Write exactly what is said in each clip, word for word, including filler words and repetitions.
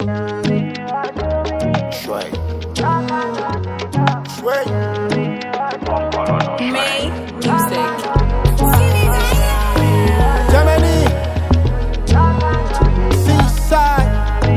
Shway. Shway. May music. Germany. Seaside.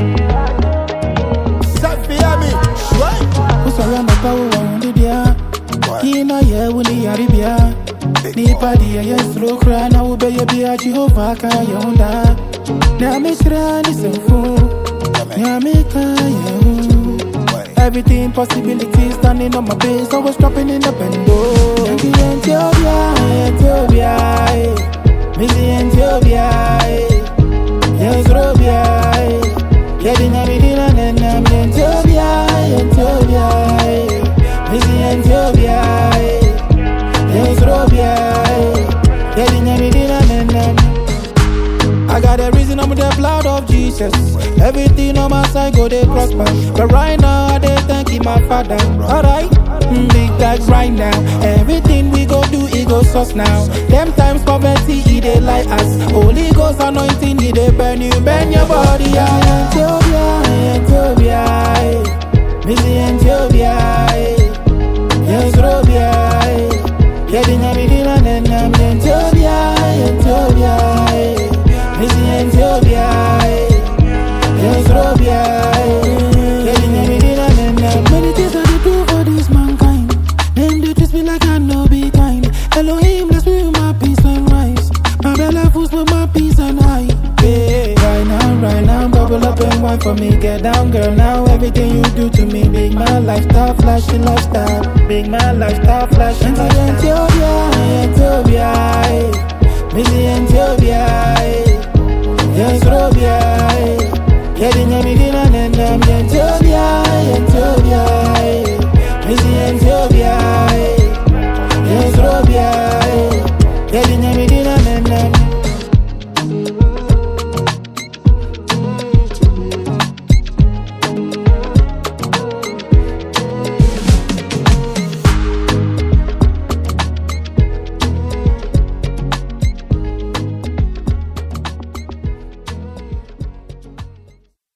Safiami. Shway. Usarama pawo wandidia. Kina ye wuni yaribia. Nipa dia ye slokra na ube ye bia Jehovah ka yonda. Na mishra ni senfu. Na mika ye. Everything possibilities standing on my base, always dropping in the bendo. Ethiopia, Ethiopia, Missy Ethiopia, yes Robia, getting everything and then I'm Ethiopia, Ethiopia, Missy Ethiopia, yes Robia, getting everything and then I'm. I got a reason I'm with the blood of Jesus. Everything on my side go they prosper. But right now I they thanking my father. Alright, mm, big tags right now. Everything we go do it go sus now. Them times poverty it they like us. Holy Ghost anointing it they burn you, burn your body. Yeah. Ethiopia, Ethiopia, Missy Ethiopia, yes Robia, getting everything and then I'm Ethiopia, Ethiopia. Missy Ethiopia, yes Robia, getting everything and then many things I do for this mankind. Them they twist me like I know be kind. Elohim bless me with my peace and rise. My belly full with my peace and high. Yeah, right now, right now, bubble up and wine for me. Get down, girl. Now everything you do to me, big my lifestyle, flashy lifestyle, big my lifestyle, flashy lifestyle. Ethiopia, Ethiopia, Missy Ethiopia. Yes, Robia, getting everything and then I'm Ethiopia, Ethiopia, Missy Ethiopia.